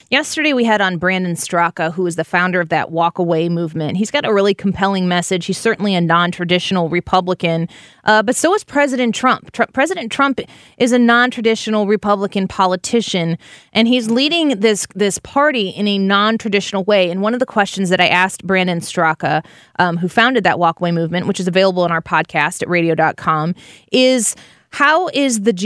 Yesterday, we had on Brandon Straka, who is the founder of that Walk Away movement. He's got a really compelling message. He's certainly a non-traditional Republican, but so is President Trump. President Trump is a non-traditional Republican politician, and he's leading this party in a non-traditional way. And one of the questions that I asked Brandon Straka, who founded that Walk Away movement, which is available in our podcast at radio.com, is how is the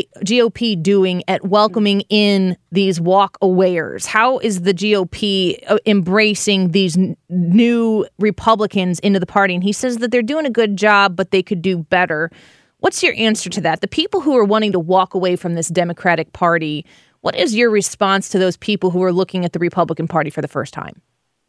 GOP doing at welcoming in these walk-awayers? How is the GOP embracing these new Republicans into the party? And he says that they're doing a good job, but they could do better. What's your answer to that? The people who are wanting to walk away from this Democratic Party, what is your response to those people who are looking at the Republican Party for the first time?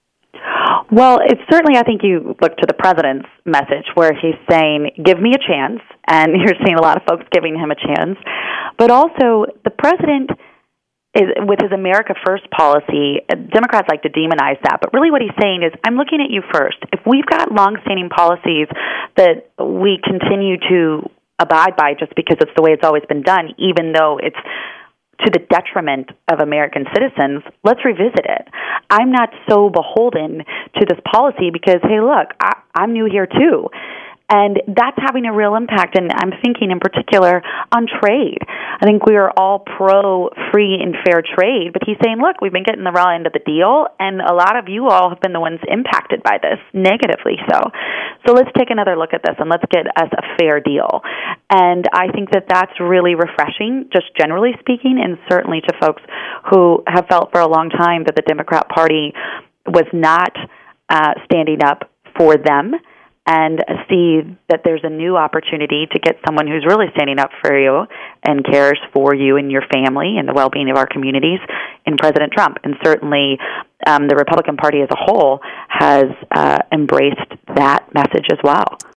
Well, it's certainly, I think you look to the president's message where he's saying, give me a chance, and you're seeing a lot of folks giving him a chance. But also, the president, with his America First policy, Democrats like to demonize that, but really what he's saying is, I'm looking at you first. If we've got longstanding policies that we continue to abide by just because it's the way it's always been done, even though it's to the detriment of American citizens, let's revisit it. I'm not so beholden to this policy because, hey, look, I'm new here too. And that's having a real impact, and I'm thinking in particular on trade. I think we are all pro-free and fair trade, but he's saying, look, we've been getting the raw end of the deal, and a lot of you all have been the ones impacted by this, negatively so. So let's take another look at this, and let's get us a fair deal. And I think that that's really refreshing, just generally speaking, and certainly to folks who have felt for a long time that the Democrat Party was not standing up for them, and see that there's a new opportunity to get someone who's really standing up for you and cares for you and your family and the well-being of our communities in President Trump. And certainly the Republican Party as a whole has embraced that message as well.